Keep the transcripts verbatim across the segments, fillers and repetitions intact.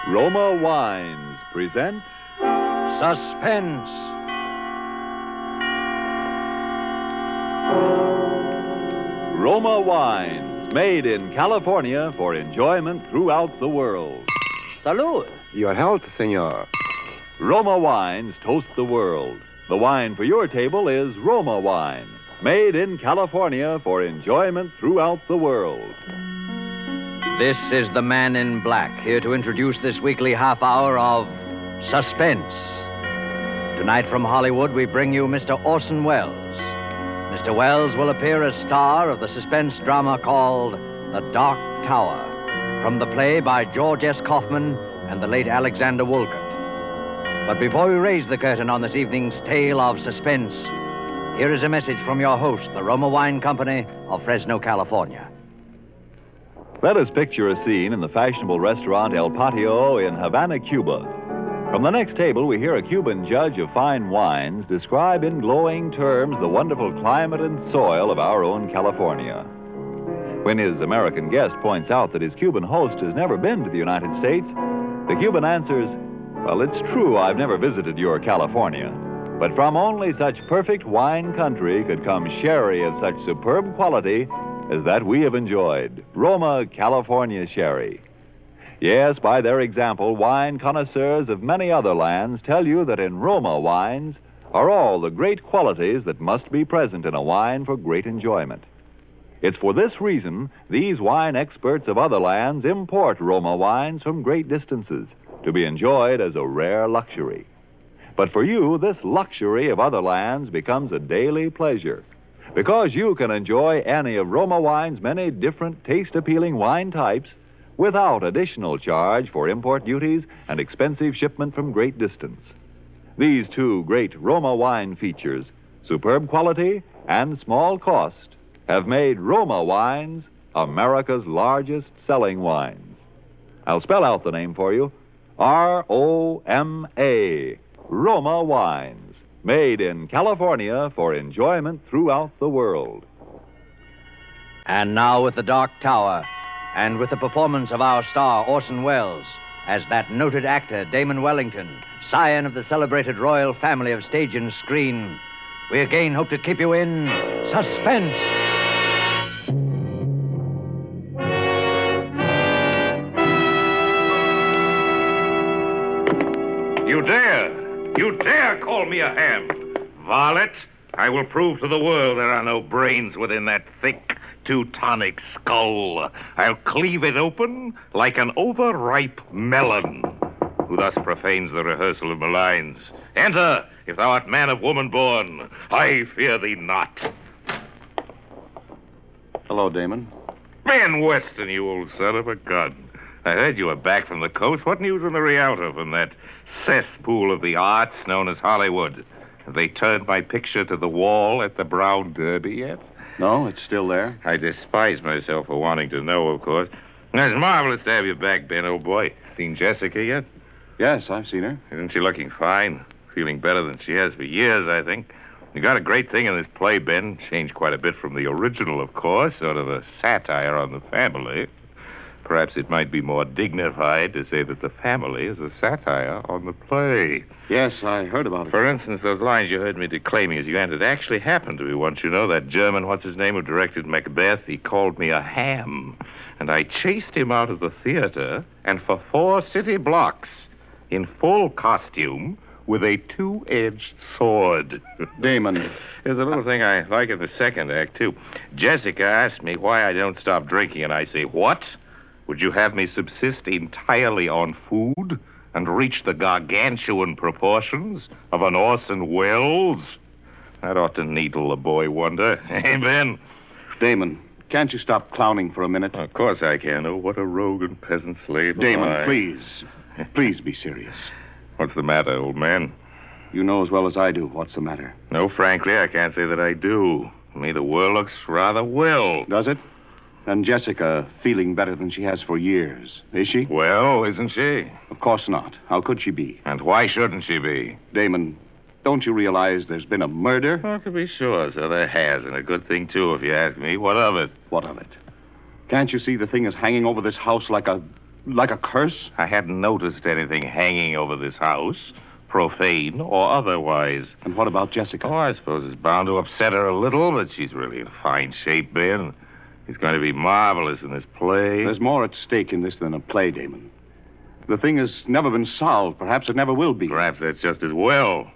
Roma Wines present Suspense. Roma Wines, made in California for enjoyment throughout the world. Salud. Your health, senor. Roma Wines toast the world. The wine for your table is Roma Wine, made in California for enjoyment throughout the world. This is the Man in Black, here to introduce this weekly half hour of Suspense. Tonight from Hollywood, we bring you Mister Orson Welles. Mister Welles will appear as star of the suspense drama called The Dark Tower, from the play by George S. Kaufman and the late Alexander Woollcott. But before we raise the curtain on this evening's tale of suspense, here is a message from your host, the Roma Wine Company of Fresno, California. Let us picture a scene in the fashionable restaurant El Patio in Havana, Cuba. From the next table, we hear a Cuban judge of fine wines describe in glowing terms the wonderful climate and soil of our own California. When his American guest points out that his Cuban host has never been to the United States, the Cuban answers, "Well, it's true I've never visited your California, but from only such perfect wine country could come sherry of such superb quality as that we have enjoyed, Roma California Sherry." Yes, by their example, wine connoisseurs of many other lands tell you that in Roma wines are all the great qualities that must be present in a wine for great enjoyment. It's for this reason these wine experts of other lands import Roma wines from great distances to be enjoyed as a rare luxury. But for you, this luxury of other lands becomes a daily pleasure, because you can enjoy any of Roma wine's many different taste-appealing wine types without additional charge for import duties and expensive shipment from great distance. These two great Roma wine features, superb quality and small cost, have made Roma wines America's largest selling wines. I'll spell out the name for you. R O M A, Roma Wines, made in California for enjoyment throughout the world. And now with The Dark Tower, and with the performance of our star, Orson Welles, as that noted actor, Damon Wellington, scion of the celebrated royal family of stage and screen, we again hope to keep you in suspense. You dare! You dare call me a ham! Varlet, I will prove to the world there are no brains within that thick Teutonic skull. I'll cleave it open like an overripe melon. Who thus profanes the rehearsal of my lines? Enter, if thou art man of woman born. I fear thee not. Hello, Damon. Ben Weston, you old son of a gun. I heard you were back from the coast. What news in the Rialto from that cesspool of the arts known as Hollywood? Have they turned my picture to the wall at the Brown Derby yet? No, it's still there. I despise myself for wanting to know, of course. It's marvelous to have you back, Ben, old boy. Seen Jessica yet? Yes, I've seen her. Isn't she looking fine? Feeling better than she has for years, I think. You got a great thing in this play, Ben. Changed quite a bit from the original, of course. Sort of a satire on the family. Perhaps it might be more dignified to say that the family is a satire on the play. Yes, I heard about it. For instance, those lines you heard me declaiming as you entered actually happened to me once. You know, that German, what's his name, who directed Macbeth, he called me a ham. And I chased him out of the theater, and for four city blocks, in full costume, with a two-edged sword. Damon. There's a little thing I like in the second act, too. Jessica asked me why I don't stop drinking, and I say, what? Would you have me subsist entirely on food and reach the gargantuan proportions of an Orson Welles? That ought to needle a boy wonder. Hey, Ben? Damon, can't you stop clowning for a minute? Of course I can. Oh, what a rogue and peasant slave. Damon, am I. please. Please be serious. What's the matter, old man? You know as well as I do what's the matter. No, frankly, I can't say that I do. To me, the world looks rather well. Does it? And Jessica feeling better than she has for years, is she? Well, isn't she? Of course not. How could she be? And why shouldn't she be? Damon, don't you realize there's been a murder? Oh, to be sure, so there has, and a good thing, too, if you ask me. What of it? What of it? Can't you see the thing is hanging over this house like a like a curse? I hadn't noticed anything hanging over this house, profane or otherwise. And what about Jessica? Oh, I suppose it's bound to upset her a little, but she's really in fine shape, Ben. He's going to be marvelous in this play. There's more at stake in this than a play, Damon. The thing has never been solved. Perhaps it never will be. Perhaps that's just as well.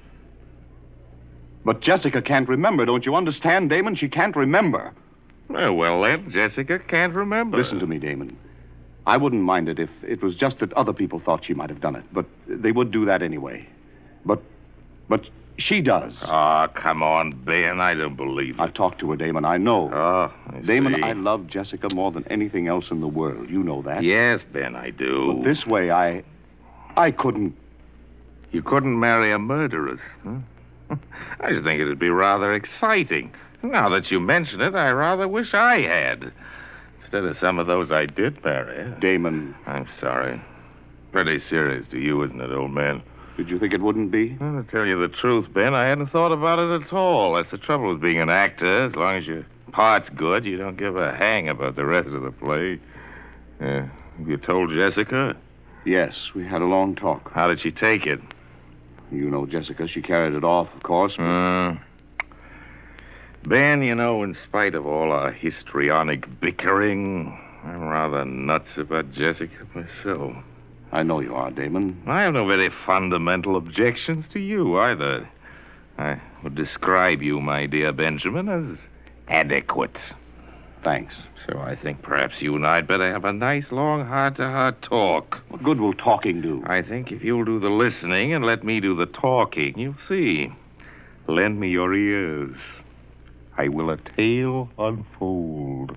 But Jessica can't remember. Don't you understand, Damon? She can't remember. Oh, well, then, Jessica can't remember. Listen to me, Damon. I wouldn't mind it if it was just that other people thought she might have done it. But they would do that anyway. But, but she does. Oh, come on, Ben. I don't believe it. I've talked to her, Damon. I know. Oh, I Damon, see. I love Jessica more than anything else in the world. You know that. Yes, Ben, I do. But this way, I... I couldn't... You couldn't marry a murderess, huh? I just think it'd be rather exciting. Now that you mention it, I rather wish I had. Instead of some of those I did marry. Damon... I'm sorry. Pretty serious to you, isn't it, old man? Did you think it wouldn't be? Well, to tell you the truth, Ben, I hadn't thought about it at all. That's the trouble with being an actor. As long as your part's good, you don't give a hang about the rest of the play. Uh, you told Jessica? Yes, we had a long talk. How did she take it? You know Jessica. She carried it off, of course. But... Uh, Ben, you know, in spite of all our histrionic bickering, I'm rather nuts about Jessica myself. I know you are, Damon. I have no very fundamental objections to you, either. I would describe you, my dear Benjamin, as adequate. Thanks. So I think perhaps you and I'd better have a nice, long, heart-to-heart talk. What good will talking do? I think if you'll do the listening and let me do the talking, you'll see. Lend me your ears. I will a tale unfold.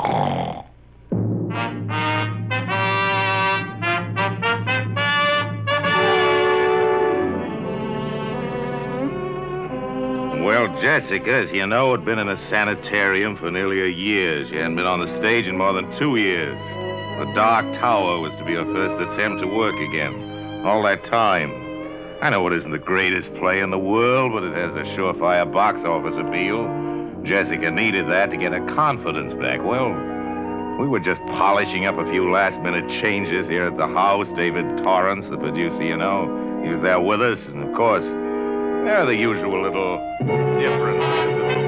Well, Jessica, as you know, had been in a sanitarium for nearly a year. She hadn't been on the stage in more than two years. The Dark Tower was to be her first attempt to work again. All that time. I know it isn't the greatest play in the world, but it has a surefire box office appeal. Jessica needed that to get her confidence back. Well, we were just polishing up a few last-minute changes here at the house. David Torrance, the producer, you know, he was there with us. And, of course, there are the usual little differences.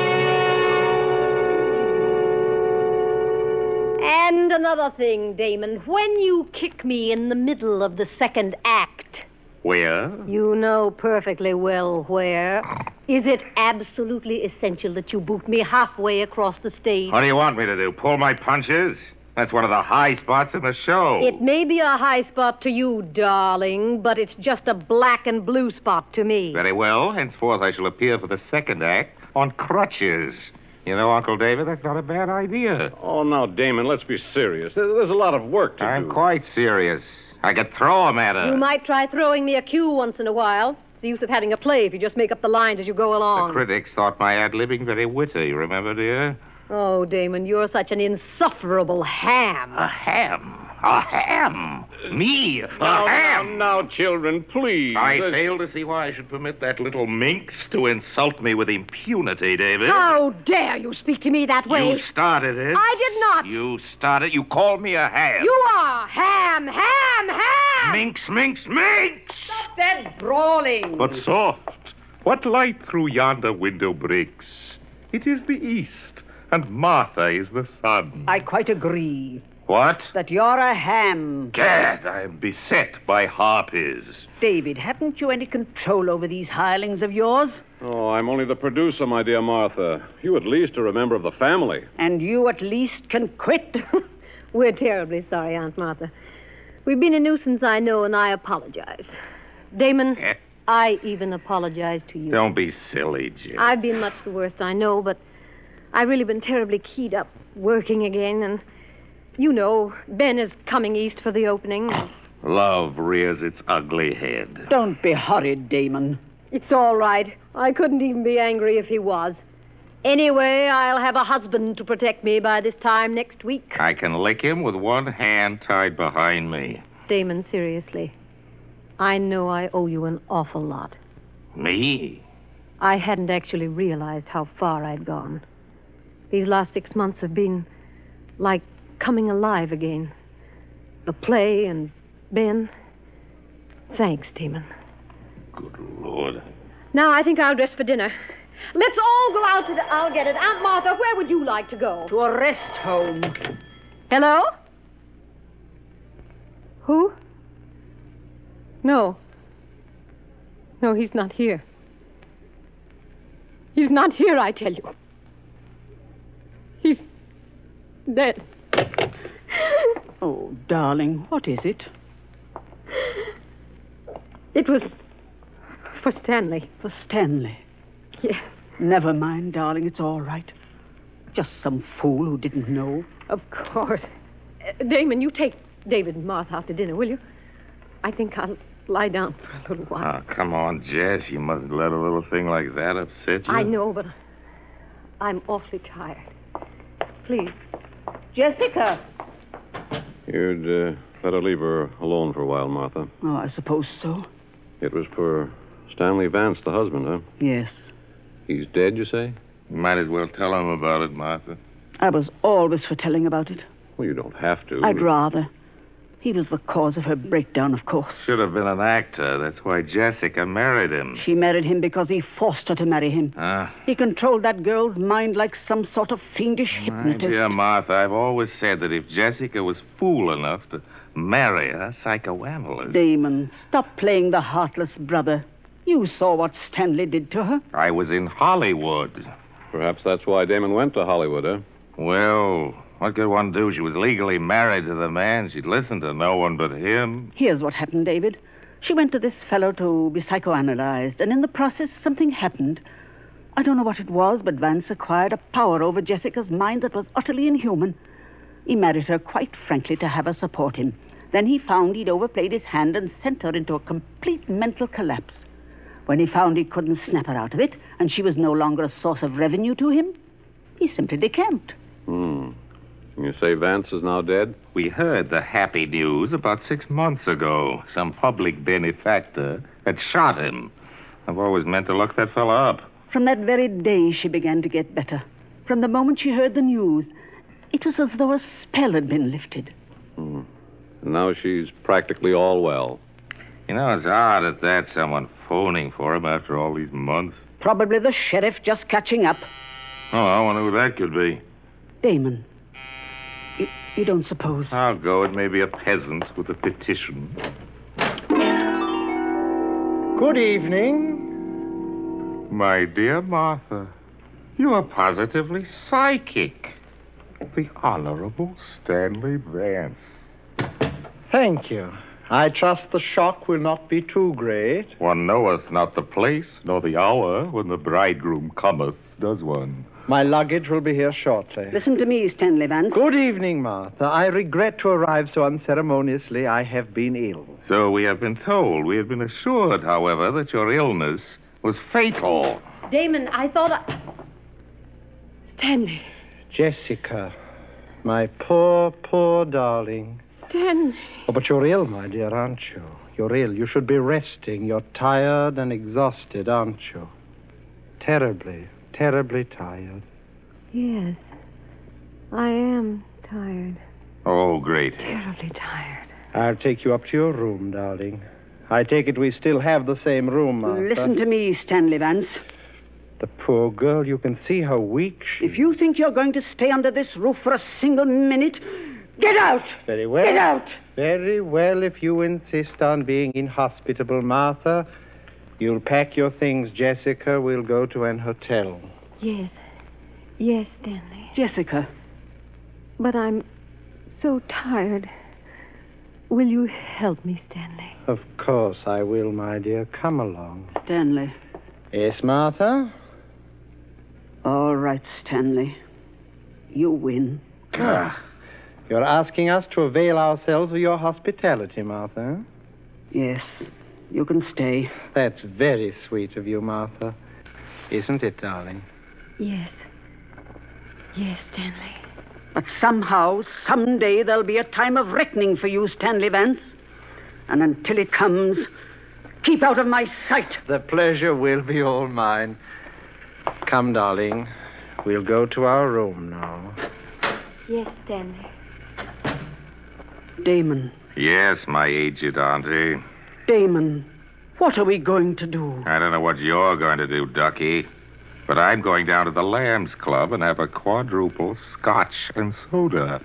And another thing, Damon. When you kick me in the middle of the second act... Where? You know perfectly well where. Is it absolutely essential that you boot me halfway across the stage? What do you want me to do? Pull my punches? That's one of the high spots in the show. It may be a high spot to you, darling, but it's just a black and blue spot to me. Very well. Henceforth, I shall appear for the second act on crutches. You know, Uncle David, that's not a bad idea. Oh, now, Damon, let's be serious. There- There's a lot of work to I'm do. quite serious. I could throw him at her. You might try throwing me a cue once in a while. The use of having a play if you just make up the lines as you go along. The critics thought my ad-libbing very witty, remember, dear? Oh, Damon, you're such an insufferable ham. A ham. A ham. Me. A Now, ham. now, now, children, please. I There's- fail to see why I should permit that little minx to insult me with impunity, David. How dare you speak to me that way? You started it. I did not. You started. You called me a ham. You are ham, ham, ham. Minx, minx, minx. Stop that brawling. But soft, what light through yonder window breaks? It is the east, and Martha is the sun. I quite agree What? that you're a ham. Gad, I am beset by harpies. David, haven't you any control over these hirelings of yours? Oh, I'm only the producer, my dear Martha. You at least are a member of the family. And you at least can quit? We're terribly sorry, Aunt Martha. We've been a nuisance, I know, and I apologize. Damon, Eh? I even apologize to you. Don't be silly, Jim. I've been much the worst, I know, but I've really been terribly keyed up working again, and you know, Ben is coming east for the opening. Love rears its ugly head. Don't be hurried, Damon. It's all right. I couldn't even be angry if he was. Anyway, I'll have a husband to protect me by this time next week. I can lick him with one hand tied behind me. Damon, seriously, I know I owe you an awful lot. Me? I hadn't actually realized how far I'd gone. These last six months have been like coming alive again. the play and Ben. Thanks, Damon. Good Lord. Now I think I'll dress for dinner. Let's all go out to the... I'll get it. Aunt Martha, where would you like to go? To a rest home. Hello? Who? No. No, he's not here. He's not here, I tell you. He's dead. Oh, darling, what is it? It was for Stanley. For Stanley? Yes. Never mind, darling, it's all right. Just some fool who didn't know. Of course. Uh, Damon, you take David and Martha out to dinner, will you? I think I'll lie down for a little while. Oh, come on, Jess. You mustn't let a little thing like that upset you. I know, but I'm awfully tired. Please. Jessica! You'd uh, better leave her alone for a while, Martha. Oh, I suppose so. It was for Stanley Vance, the husband, huh? Yes. He's dead, you say? You might as well tell him about it, Martha. I was always for telling about it. Well, you don't have to. I'd rather. He was the cause of her breakdown, of course. Should have been an actor. That's why Jessica married him. She married him because he forced her to marry him. Ah. He controlled that girl's mind like some sort of fiendish My hypnotist. dear Martha, I've always said that if Jessica was fool enough to marry a psychoanalyst... Damon, stop playing the heartless brother. You saw what Stanley did to her. I was in Hollywood. Perhaps that's why Damon went to Hollywood, huh? Well, what could one do? She was legally married to the man. She'd listen to no one but him. Here's what happened, David. She went to this fellow to be psychoanalyzed, and in the process, something happened. I don't know what it was, but Vance acquired a power over Jessica's mind that was utterly inhuman. He married her quite frankly to have her support him. Then he found he'd overplayed his hand and sent her into a complete mental collapse. When he found he couldn't snap her out of it, and she was no longer a source of revenue to him, he simply decamped. Hmm. You say Vance is now dead? We heard the happy news about six months ago. Some public benefactor had shot him. I've always meant to look that fella up. From that very day, she began to get better. From the moment she heard the news, it was as though a spell had been lifted. Hmm. And now she's practically all well. You know, it's odd at that, someone phoning for him after all these months. Probably the sheriff just catching up. Oh, I wonder who that could be. Damon, you, you don't suppose... I'll go. It may be a peasant with a petition. Good evening. My dear Martha, you are positively psychic. The Honorable Stanley Vance. Thank you. I trust the shock will not be too great. One knoweth not the place nor the hour when the bridegroom cometh, does one? My luggage will be here shortly. Listen to me, Stanley Vance. Good evening, Martha. I regret to arrive so unceremoniously. I have been ill. So we have been told. We have been assured, however, that your illness was fatal. Damon, I thought I... Stanley. Jessica, my poor, poor darling. Stanley. Oh, but you're ill, my dear, aren't you? You're ill. You should be resting. You're tired and exhausted, aren't you? Terribly, terribly tired. Yes, I am tired. Oh, great. Terribly tired. I'll take you up to your room, darling. I take it we still have the same room, Martha. Listen to me, Stanley Vance. The poor girl, you can see how weak she is. If you think you're going to stay under this roof for a single minute, get out! Very well. Get out! Very well, if you insist on being inhospitable, Martha. You'll pack your things, Jessica. We'll go to an hotel. Yes. Yes, Stanley. Jessica. But I'm so tired. Will you help me, Stanley? Of course I will, my dear. Come along. Stanley. Yes, Martha? All right, Stanley. You win. Ah, you're asking us to avail ourselves of your hospitality, Martha. Yes, you can stay. That's very sweet of you, Martha. Isn't it, darling? Yes. Yes, Stanley. But somehow, someday, there'll be a time of reckoning for you, Stanley Vance. And until it comes, keep out of my sight. The pleasure will be all mine. Come, darling. We'll go to our room now. Yes, Stanley. Damon. Yes, my aged auntie. Damon, what are we going to do? I don't know what you're going to do, Ducky. But I'm going down to the Lambs Club and have a quadruple scotch and soda.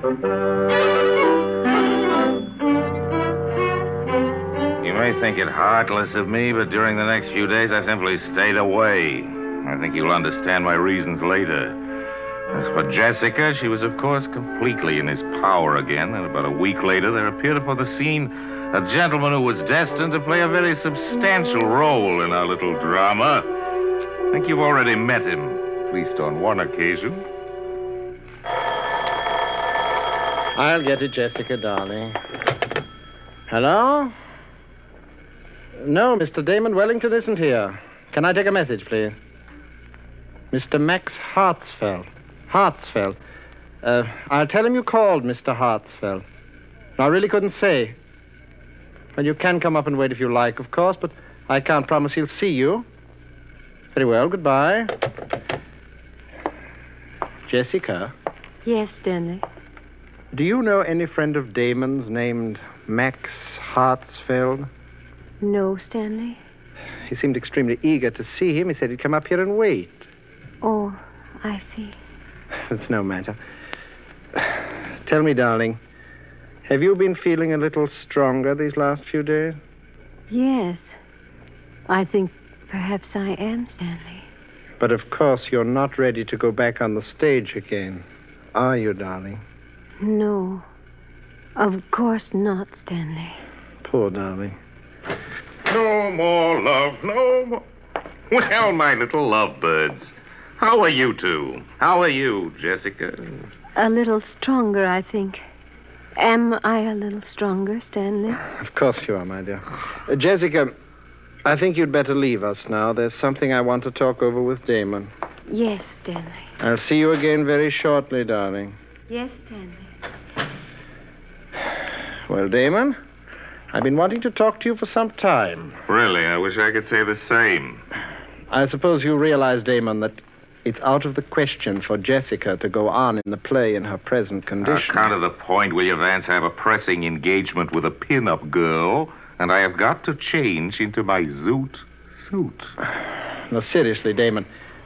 You may think it heartless of me, but during the next few days I simply stayed away. I think you'll understand my reasons later. As for Jessica, she was, of course, completely in his power again, and about a week later there appeared upon the scene a gentleman who was destined to play a very substantial role in our little drama. I think you've already met him, at least on one occasion. I'll get it, Jessica, darling. Hello? No, Mister Damon Wellington isn't here. Can I take a message, please? Mister Max Hartsfeld. Hartsfeld. Uh, I'll tell him you called, Mister Hartsfeld. I really couldn't say. Well, you can come up and wait if you like, of course, but I can't promise he'll see you. Very well, goodbye. Jessica, Yes, Stanley. do you know any friend of Damon's named Max Hartsfeld? No, Stanley. He seemed extremely eager to see him. He said he'd come up here and wait. Oh, I see. It's no matter. Tell me, darling, have you been feeling a little stronger these last few days? Yes. I think perhaps I am, Stanley. But of course you're not ready to go back on the stage again, are you, darling? No. Of course not, Stanley. Poor darling. No more love, no more. Well, my little lovebirds, how are you two? How are you, Jessica? A little stronger, I think. Am I a little stronger, Stanley? Of course you are, my dear. Uh, Jessica, I think you'd better leave us now. There's something I want to talk over with Damon. Yes, Stanley. I'll see you again very shortly, darling. Yes, Stanley. Well, Damon, I've been wanting to talk to you for some time. Really, I wish I could say the same. I suppose you realize, Damon, that it's out of the question for Jessica to go on in the play in her present condition. On account of the point, William Vance, I have a pressing engagement with a pin-up girl, and I have got to change into my zoot suit. No, seriously, Damon,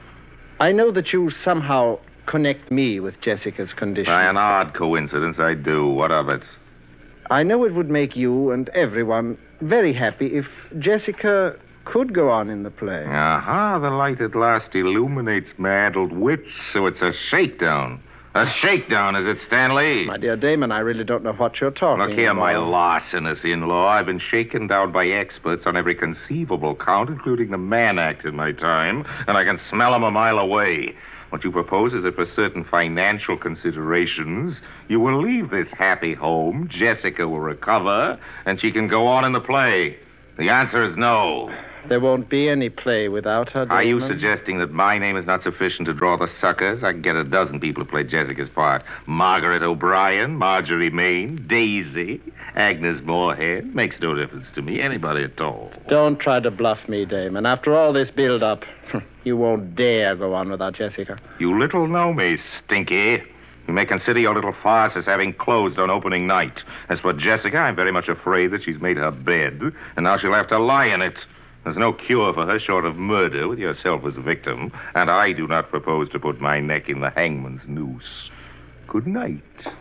I know that you somehow connect me with Jessica's condition. By an odd coincidence, I do. What of it? I know it would make you and everyone very happy if Jessica could go on in the play. Aha, the light at last illuminates my addled wits, so it's a shakedown. A shakedown, is it, Stanley? My dear Damon, I really don't know what you're talking about. Look here, my larcenous in-law. I've been shaken down by experts on every conceivable count, including the Mann Act in my time, and I can smell 'em a mile away. What you propose is that for certain financial considerations, you will leave this happy home, Jessica will recover, and she can go on in the play. The answer is no. There won't be any play without her, Damon. Are you suggesting that my name is not sufficient to draw the suckers? I can get a dozen people to play Jessica's part. Margaret O'Brien, Marjorie Main, Daisy, Agnes Moorehead. Makes no difference to me. Anybody at all. Don't try to bluff me, Damon. After all this build-up, you won't dare go on without Jessica. You little know me, Stinky. You may consider your little farce as having closed on opening night. As for Jessica, I'm very much afraid that she's made her bed, and now she'll have to lie in it. There's no cure for her short of murder, with yourself as a victim, and I do not propose to put my neck in the hangman's noose. Good night.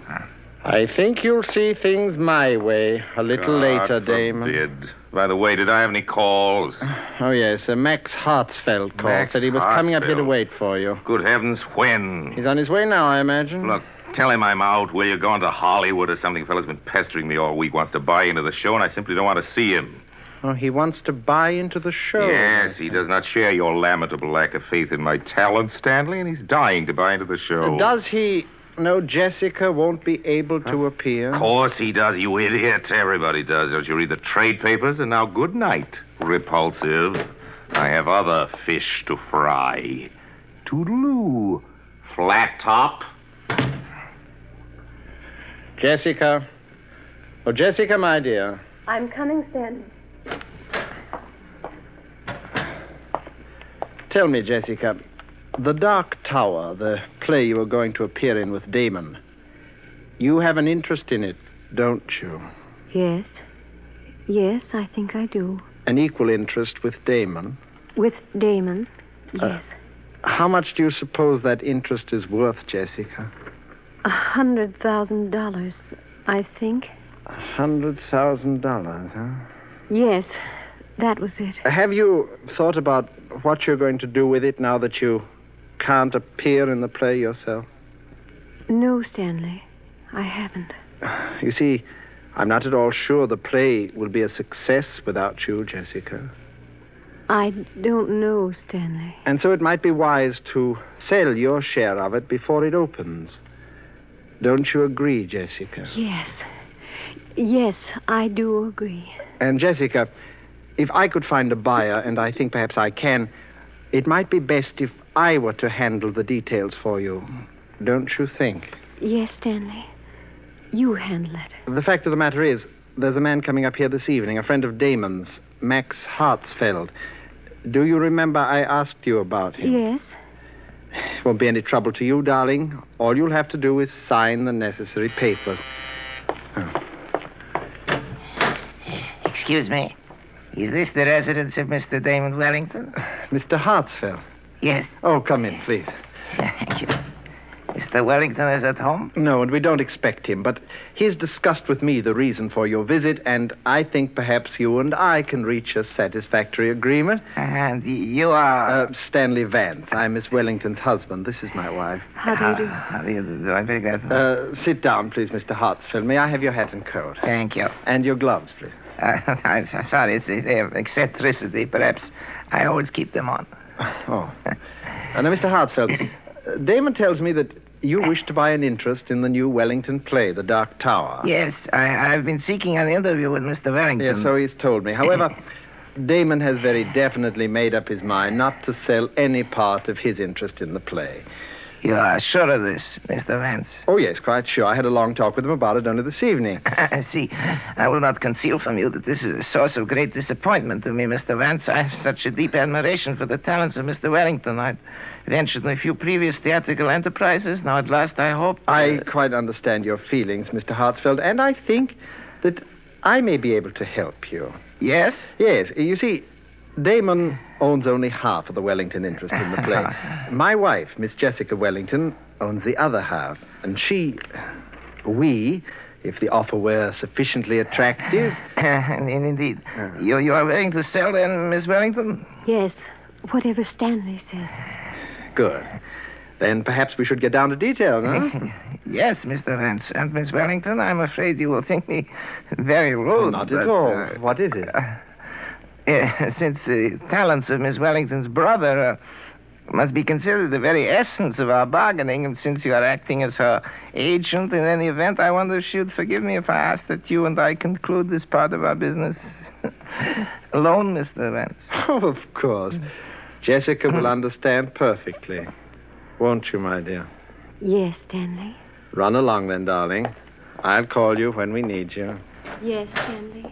I think you'll see things my way a little God later, Damon. forbid. By the way, did I have any calls? Oh, yes. Uh, Max Hartsfeld called. Max Said he was coming up here to Hartsfeld. wait for you. Good heavens, when? He's on his way now, I imagine. Look, tell him I'm out. Will you? Going to Hollywood or something? Fella's been pestering me all week, wants to buy into the show, and I simply don't want to see him. Oh, he wants to buy into the show. Yes, he does not share your lamentable lack of faith in my talent, Stanley, and he's dying to buy into the show. Uh, does he know Jessica won't be able to appear? Of course he does, you idiot. Everybody does. Don't you read the trade papers? And now, good night, repulsive. I have other fish to fry. Toodaloo, flat top. Jessica. Oh, Jessica, my dear. I'm coming, Stanley. Tell me, Jessica, The Dark Tower, the play you were going to appear in with Damon, you have an interest in it, don't you? Yes. Yes, I think I do. An equal interest with Damon. With Damon, yes. Uh, how much do you suppose that interest is worth, Jessica? A hundred thousand dollars, I think. A hundred thousand dollars, huh? Yes, that was it. Have you thought about what you're going to do with it now that you can't appear in the play yourself? No, Stanley, I haven't. You see, I'm not at all sure the play will be a success without you, Jessica. I don't know, Stanley. And so it might be wise to sell your share of it before it opens. Don't you agree, Jessica? Yes. Yes, I do agree. And, Jessica, if I could find a buyer, and I think perhaps I can, it might be best if I were to handle the details for you. Don't you think? Yes, Stanley. You handle it. The fact of the matter is, there's a man coming up here this evening, a friend of Damon's, Max Hartsfeld. Do you remember I asked you about him? Yes. It won't be any trouble to you, darling. All you'll have to do is sign the necessary papers. Oh. Excuse me. Is this the residence of Mister Damon Wellington? Mister Hartsfeld? Yes. Oh, come in, please. Thank you. Mister Wellington is at home? No, and we don't expect him, but he's discussed with me the reason for your visit, and I think perhaps you and I can reach a satisfactory agreement. And you are... Uh, Stanley Vance. I'm Miss Wellington's husband. This is my wife. How do you do? How do you do? I'm very glad. Uh, sit down, please, Mister Hartsfeld. May I have your hat and coat? Thank you. And your gloves, please. Uh, I'm sorry, it's the eccentricity. Perhaps I always keep them on. Oh. Uh, now, Mister Hartsfeld, uh, Damon tells me that you wish to buy an interest in the new Wellington play, The Dark Tower. Yes, I, I've been seeking an interview with Mister Wellington. Yes, so he's told me. However, Damon has very definitely made up his mind not to sell any part of his interest in the play. You are sure of this, Mister Vance? Oh, yes, quite sure. I had a long talk with him about it only this evening. I see. I will not conceal from you that this is a source of great disappointment to me, Mister Vance. I have such a deep admiration for the talents of Mister Wellington. I've ventured in a few previous theatrical enterprises. Now, at last, I hope... Uh... I quite understand your feelings, Mister Hartsfeld, and I think that I may be able to help you. Yes? Yes. You see, Damon owns only half of the Wellington interest in the play. My wife, Miss Jessica Wellington, owns the other half. And she, we, if the offer were sufficiently attractive... Indeed. Uh, you, you are willing to sell then, Miss Wellington? Yes, whatever Stanley says. Good. Then perhaps we should get down to detail, huh? Yes, Mister Vance. And Miss Wellington, I'm afraid you will think me very rude. Oh, not but, at all. Uh, what is it? Uh, Uh, since the talents of Miss Wellington's brother uh, must be considered the very essence of our bargaining, and since you are acting as her agent in any event, I wonder if she would forgive me if I asked that you and I conclude this part of our business alone, Mister Vance. Oh, of course. Jessica will understand perfectly. Won't you, my dear? Yes, Stanley. Run along then, darling. I'll call you when we need you. Yes, Stanley.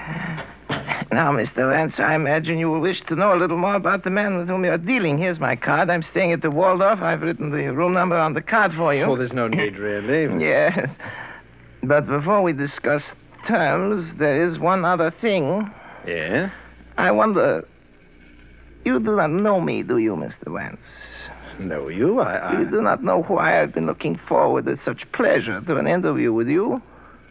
Now, Mister Vance, I imagine you will wish to know a little more about the man with whom you are dealing. Here's my card. I'm staying at the Waldorf. I've written the room number on the card for you. Oh, there's no need, really. Yes. But before we discuss terms, there is one other thing. Yeah? I wonder... You do not know me, do you, Mister Vance? Know you? I, I... You do not know why I've been looking forward with such pleasure to an interview with you?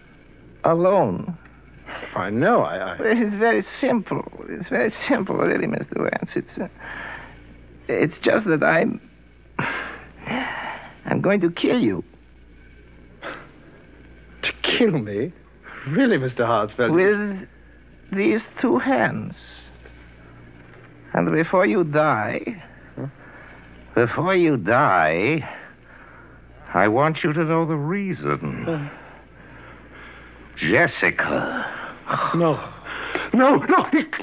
Alone. I know. I, I... It's very simple. It's very simple, really, Mister Vance. It's, uh, it's just that I'm... I'm going to kill you. To kill me? Really, Mister Hartsfeld? With these two hands. And before you die... Huh? Before you die... I want you to know the reason. Uh... Jessica... No. No, no.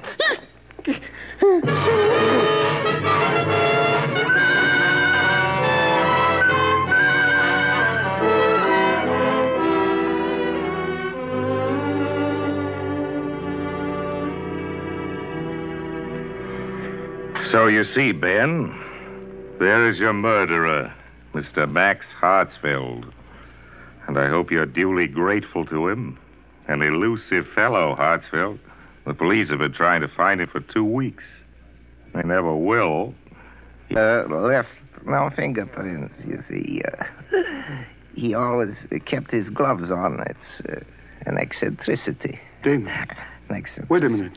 So you see, Ben, there is your murderer, Mister Max Hartsfeld. And I hope you're duly grateful to him. An elusive fellow, Hartsfield. The police have been trying to find him for two weeks. They never will. Uh, left no fingerprints, you see. Uh, he always kept his gloves on. It's uh, an eccentricity. Damon. An eccentricity. Wait a minute.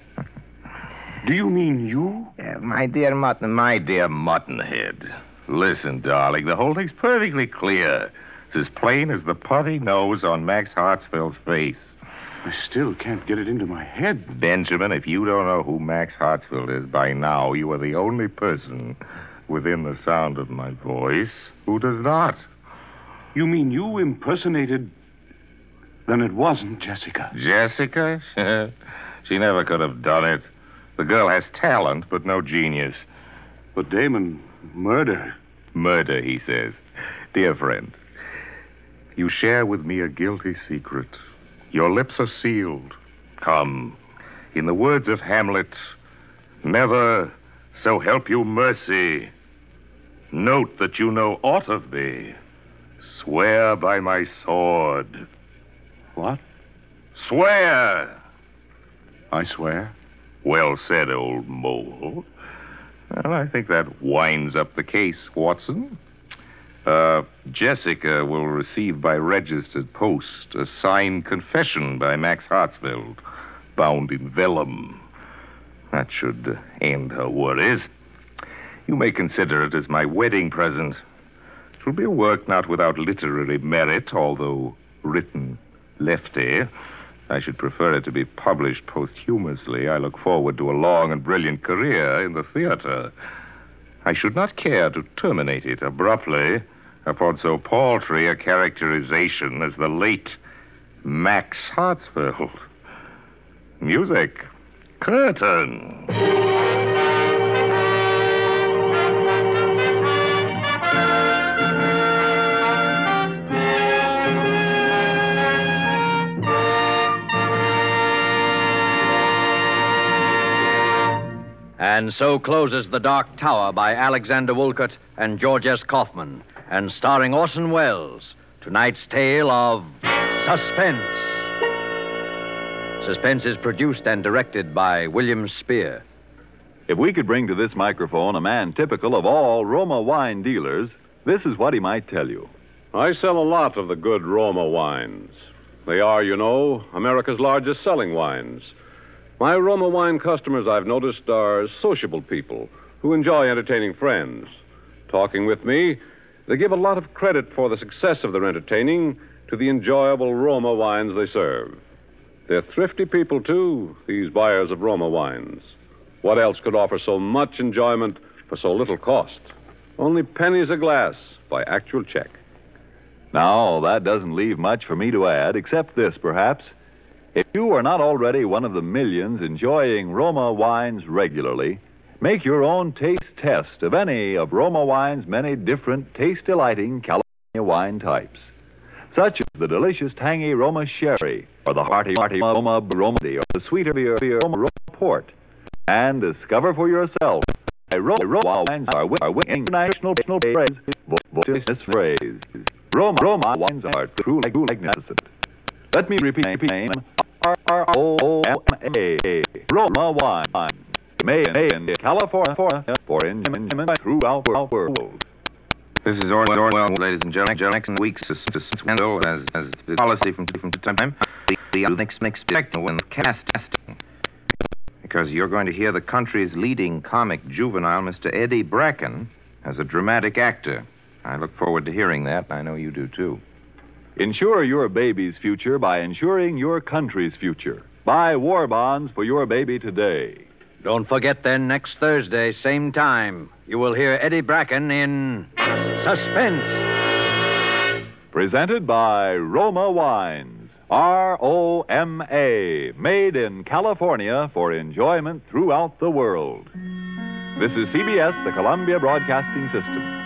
Do you mean you? Uh, my dear Mutton. My dear Muttonhead. Listen, darling, the whole thing's perfectly clear. It's as plain as the putty nose on Max Hartsfield's face. I still can't get it into my head. Benjamin, if you don't know who Max Hartsfield is by now, you are the only person within the sound of my voice who does not. You mean you impersonated... Then it wasn't Jessica. Jessica? She never could have done it. The girl has talent, but no genius. But Damon, murder. Murder, he says. Dear friend, you share with me a guilty secret. Your lips are sealed. Come, in the words of Hamlet, never, so help you mercy. Note that you know aught of me. Swear by my sword. What? Swear! I swear. Well said, old mole. Well, I think that winds up the case, Watson. Uh, Jessica will receive by registered post a signed confession by Max Hartsfield, bound in vellum. That should end her worries. You may consider it as my wedding present. It will be a work not without literary merit, although written lefty. I should prefer it to be published posthumously. I look forward to a long and brilliant career in the theater. I should not care to terminate it abruptly upon so paltry a characterization as the late Max Hartsfield. Music. Curtain. And so closes The Dark Tower by Alexander Woollcott and George S. Kaufman, and starring Orson Welles, tonight's tale of Suspense. Suspense is produced and directed by William Spear. If we could bring to this microphone a man typical of all Roma wine dealers, this is what he might tell you. I sell a lot of the good Roma wines. They are, you know, America's largest selling wines. My Roma wine customers, I've noticed, are sociable people who enjoy entertaining friends. Talking with me, they give a lot of credit for the success of their entertaining to the enjoyable Roma wines they serve. They're thrifty people, too, these buyers of Roma wines. What else could offer so much enjoyment for so little cost? Only pennies a glass by actual check. Now, that doesn't leave much for me to add, except this, perhaps. If you are not already one of the millions enjoying Roma wines regularly, make your own taste test of any of Roma wine's many different taste-delighting California wine types, such as the delicious tangy Roma Sherry, or the hearty, hearty Roma Bromedy, or the sweeter beer, beer Roma, Roma Port, and discover for yourself why Roma, Roma wines are, are winning international praise. Vote this phrase. Roma, Roma wines are truly magnificent. Let me repeat the name. R O M A. Roma wine. Made in California for enjoyment throughout the world. This is Orson Welles, ladies and gentlemen. Next week's scandal as as the policy from from time. The, the next next when the casting, because you're going to hear the country's leading comic juvenile, Mister Eddie Bracken, as a dramatic actor. I look forward to hearing that. I know you do too. Insure your baby's future by insuring your country's future. Buy war bonds for your baby today. Don't forget then, next Thursday, same time, you will hear Eddie Bracken in Suspense. Presented by Roma Wines. R O M A. Made in California for enjoyment throughout the world. This is C B S, the Columbia Broadcasting System.